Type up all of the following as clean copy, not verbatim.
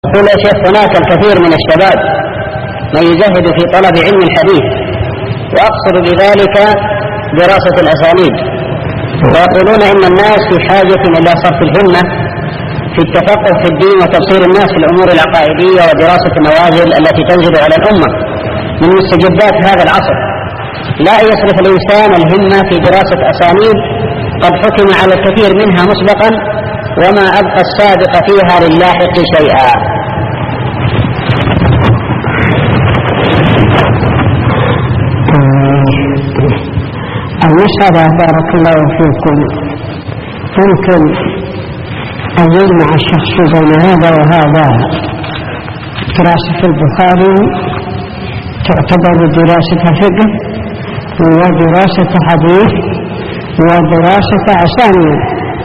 يقول يا شيخ هناك الكثير من الشباب من يزهد في طلب علم الحديث، وأقصد بذلك دراسة الأسانيد، ويقولون إن الناس في حاجة إلى صرف الهمة في التفقه في الدين وتبصير الناس في الأمور العقائدية ودراسة النوازل التي تنزل على الأمة من مستجدات هذا العصر، لا يصرف الإنسان الهمة في دراسة أسانيد قد حكم على الكثير منها مسبقا، وما أبقى السابق فيها للاحق شيئا. المسألة بارك الله فيكم يمكن أن يجمع الشخص بين هذا وهذا. دراسة البخاري تعتبر دراسة فقه ودراسة حديث ودراسة أسانيد،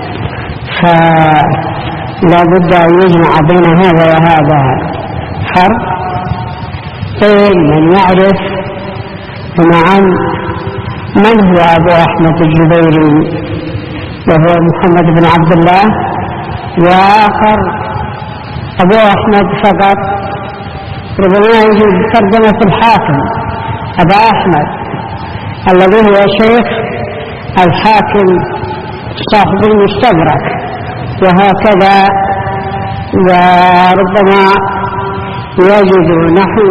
فلا بد أن يجمع بين هذا وهذا فرق بين من يعرف نعم من هو أبو أحمد الجبيري وهو محمد بن عبد الله، وآخر أبو أحمد فقط، ربما يجب ترجمة الحاكم أبا أحمد الذي هو شيخ الحاكم صاحب المستدرك، وهكذا. وربما يجد نحو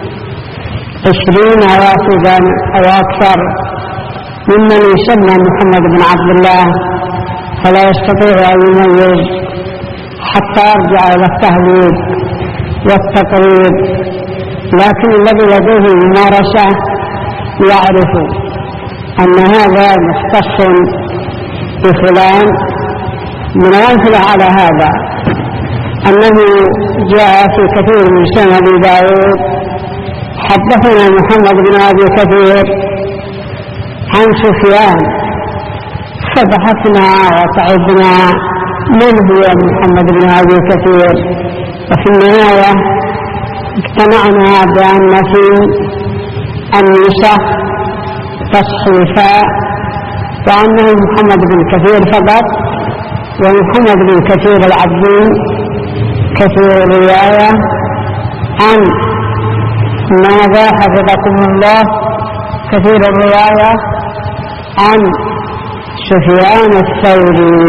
20 رافدا أو أكثر ممن يسمى محمد بن عبد الله، فلا يستطيع أن يميز حتى يرجع إلى التهذيب والتقريب، لكن الذي لديه ممارسة يعرف أن هذا مختص بفلان. من الأمثلة على هذا أنه جاء في كثير من سنن أبي داود حدثنا محمد بن أبي كثير عن سفيان، فبحثنا وتعبنا من هو محمد بن أبي كثير، وفي النهاية اقتنعنا بأن في النسخ تصحيفا وأنه محمد بن كثير فقط، ومحمد بن كثير العبدي كثير الرواية عن ماذا حفظكم الله كثير الرواية عن سفيان الثوري.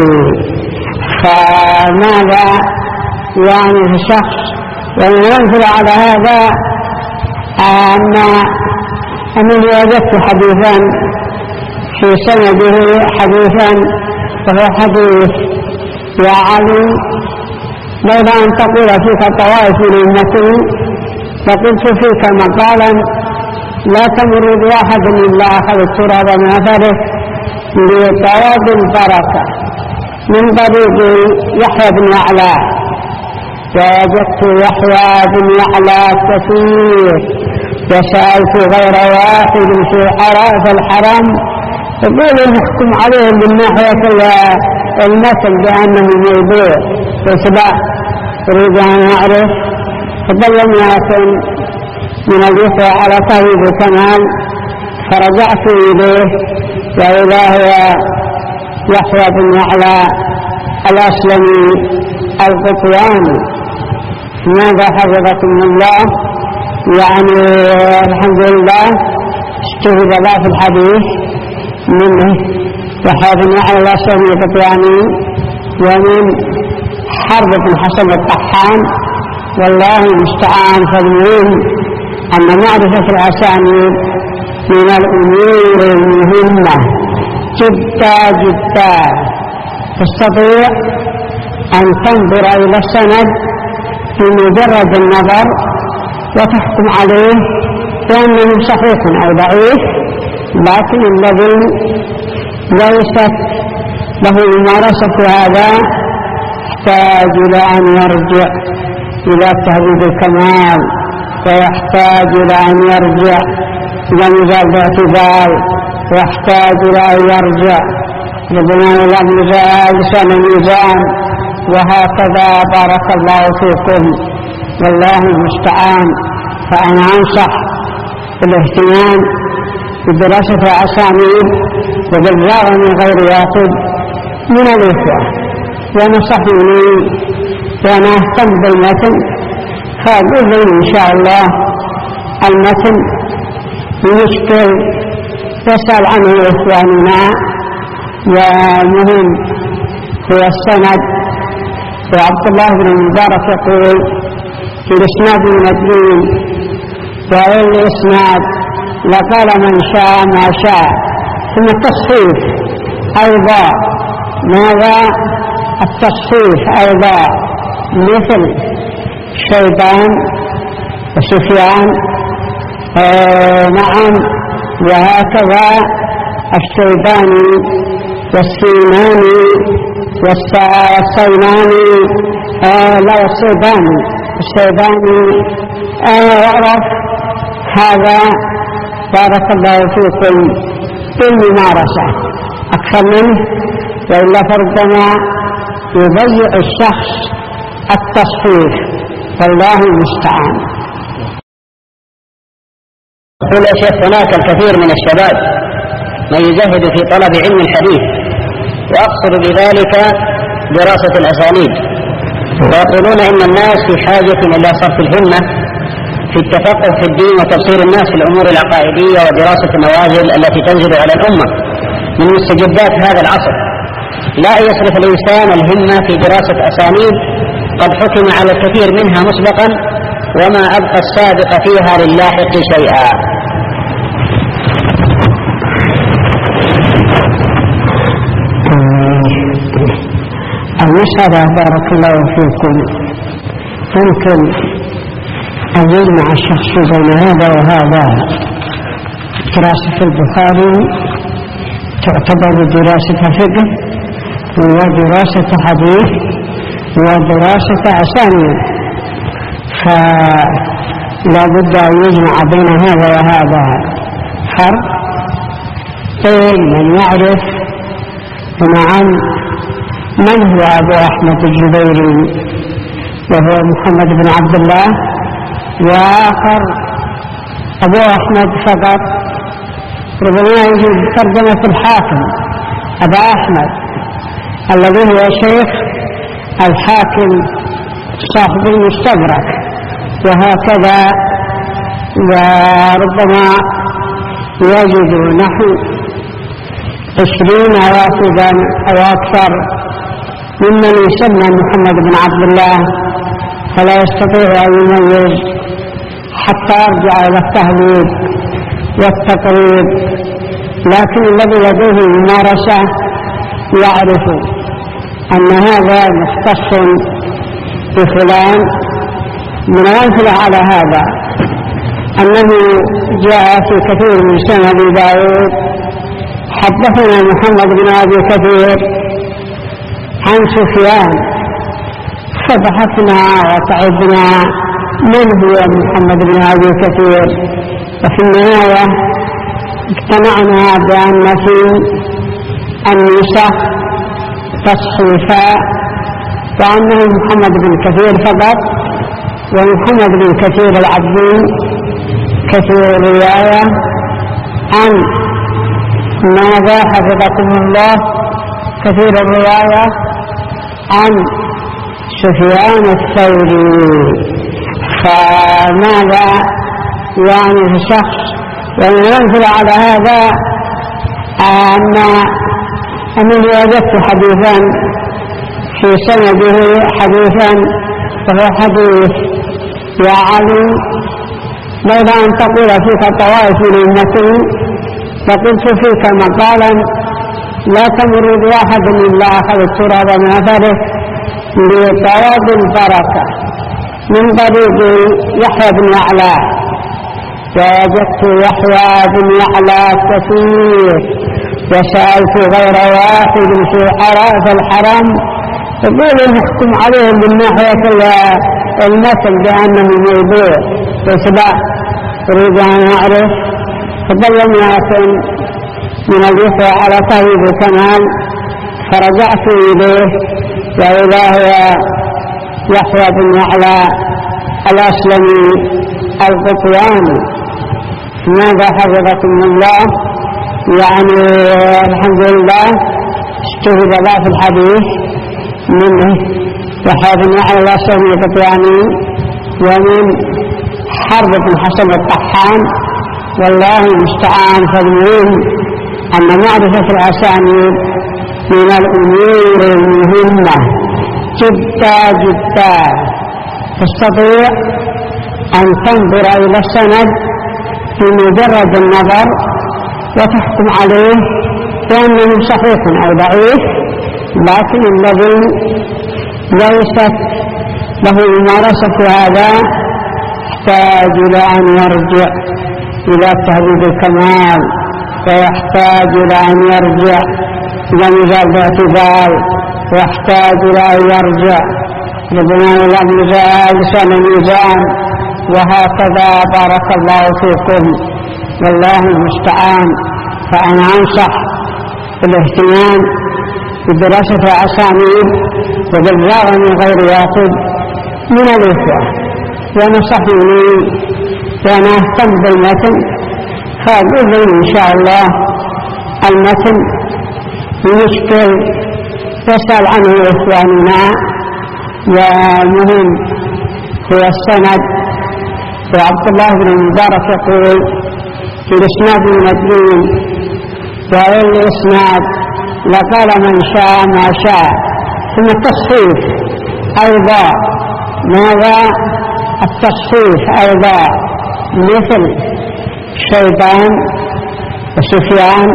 فماذا يعني في شخص وينزل على هذا أنه وجدت حديثا في سنده حديثا وهو حديث يا علي لولا أن تقول فيك طوائف لأمتي لقلت فيك مقالا لا تمر بواحد إلا أخذ التراب من أثره لطواب البركة من طريق يحيى بن يعلى، ووجدت يحيى بن يعلى كثير وسألت غير واحد في عراف الحرم يقول نحكم عليهم من ناحية المثل بأنه موضوع، قلت لا أريد أن أعرف، فضل يكن من الإخوة على طريق الكمال، فرجعت إليه وإذا هو يحيى بن يعلى الأسلمي القطواني. ماذا حفظكم الله؟ يعني الحمد لله استجد لا في الحديث منه يحيى بن يعلى الأسلمي القطواني، ومن حرب بن حسن الطحان، والله المستعان. فالمهم أن معرفة الأسانيد من الأمور المهمة جدا جدا. تستطيع أن تنظر إلى السند بمجرد النظر وتحكم عليه بأنه صحيح أو ضعيف، لكن الذي ليست له ممارسة هذا يحتاج إلى أن يرجع إلى تهذيب الكمال، ويحتاج إلى أن يرجع إلى ميزان الاعتدال، ويحتاج إلى أن يرجع ربما إلى لسان الميزان، وهكذا. بارك الله فيكم والله المستعان. فأنا أنصح بالاهتمام بدراسة الأسانيد وبالرغم من غير واحد من الإخوة ونصحوني وأنا أهتم بالمتن فأقول إن شاء الله المتن يشكل يسأل عنه إخواننا، ومهم هو السند. وعبد الله بن المبارك يقول في الإسناد من الدين، وإن الإسناد لقال من شاء ما شاء. ثم التصحيف أيضا، ماذا التصحيف أيضا؟ مثل شيبان وسفيان، نعم، وهكذا الشيباني والسيناني والسيناني، لا السيباني يعرف هذا. بارك الله فيكم بالممارسة أكثر منه، وإلا فربما يضيع الشخص التصحيح، والله المستعان. يقول يا شيخ هناك الكثير من الشباب من يجاهد في طلب علم الحديث، وأقصد بذلك دراسة الأسانيد، ويقولون إن الناس في حاجة إلى صرف الهمة في التفقه في الدين وتبصير الناس في الأمور العقائدية ودراسة النوازل التي تنزل على الأمة من مستجدات هذا العصر، لا يصرف الإنسان الهمة في دراسة أسانيد قد حكم على الكثير منها مسبقا، وما أبقى السابق فيها للاحق شيئا. المسألة بارك الله فيكم يمكن أن يجمع الشخص بين هذا وهذا. دراسة البخاري تعتبر دراسة فقه ودراسة حديث ودراسة أسانيد، فلا بد أن يجمع بين هذا وهذا. فرق بين من يعرف نعم من هو أبو أحمد الجبيري وهو محمد بن عبد الله، وآخر أبو أحمد فقط، ربما يجب ترجمة الحاكم أبا أحمد الذي هو شيخ الحاكم صاحب المستدرك، وهكذا. وربما يجد نحو 20 وافدا أو أكثر ممن يسمى محمد بن عبد الله، فلا يستطيع أن يميز حتى يرجع إلى التهذيب والتقريب، لكن الذي لديه الممارسة يعرف أن هذا مختص بفلان. من الأمثلة على هذا أنه جاء في كثير من سنن أبي داود حدثنا محمد بن أبي كثير عن سفيان، فبحثنا وتعبنا من هو محمد بن أبي كثير، وفي النهاية اقتنعنا بأن في النسخ تصحيفا، وأنه محمد بن كثير فقط، ومحمد بن كثير العبدي كثير الرواية عن ماذا حفظكم الله، كثير الرواية عن سفيان الثوري. فماذا يعني في شخص ينزل على هذا أنه وجدت حديثا في سنده حديثا وهو حديث يا علي لولا أن تقول فيك طوائف من أمتي لقلت فيك مقالا لا تمر بواحد إلا أخذ التراب من أثره لطواب البركة من طريق يحيى بن يعلى، ووجدت يحيى بن يعلى كثير، وسألت غير واحد في عراف الحرم يقول نحكم عليهم من ناحية المثل بأنه موضوع، وسبع أريد أن أعرف. فضل امرأة من الإخوة على طيب الكمال، فرجعت إليه وإذا هو يحيى بن يعلى الأسلمي القطواني. ماذا حفظكم الله؟ يعني الحمد لله استهد لا في الحديث منه يحيى بن يعلى الأسلمي القطواني، ومن حرب بن حسن الطحان، والله المستعان. فالمهم أن معرفة الأسانيد من الأمور المهمة جدا جدا. تستطيع أن تنظر إلى السند بمجرد النظر وتحكم عليه بأنه صحيح أو ضعيف، لكن الذي ليست له ممارسة هذا يحتاج إلى أن يرجع إلى تهذيب الكمال، ويحتاج إلى أن يرجع إلى ميزان الاعتدال، ويحتاج إلى أن يرجع لبناء لسان الميزان، وهكذا. بارك الله فيكم، والله المستعان. فأنا أنصح بالاهتمام بدراسة الأسانيد وبالرغم من غير واحد من الإخوة ونصحني وأنا أهتم بالمتن، فبإذن إن شاء الله المتن يشكل يسأل عنه إخواننا. ومهم هو السند. وعبد الله بن المبارك يقول في الإسناد من الدين، وإن الإسناد لقال من شاء ما شاء. ثم التصحيف أيضا، ماذا التصحيف أيضا؟ مثل شيبان وسفيان،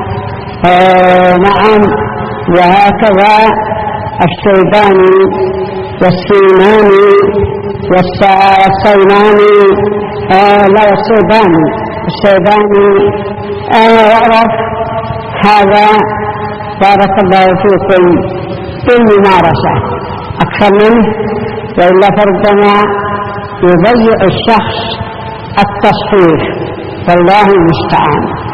نعم، وهكذا الشيباني والسيناني والسيناني، لا السيباني يعرف هذا. بارك الله فيكم بالممارسة أكثر منه، وإلا فربما يضيع الشخص التصحيح، والله المستعان.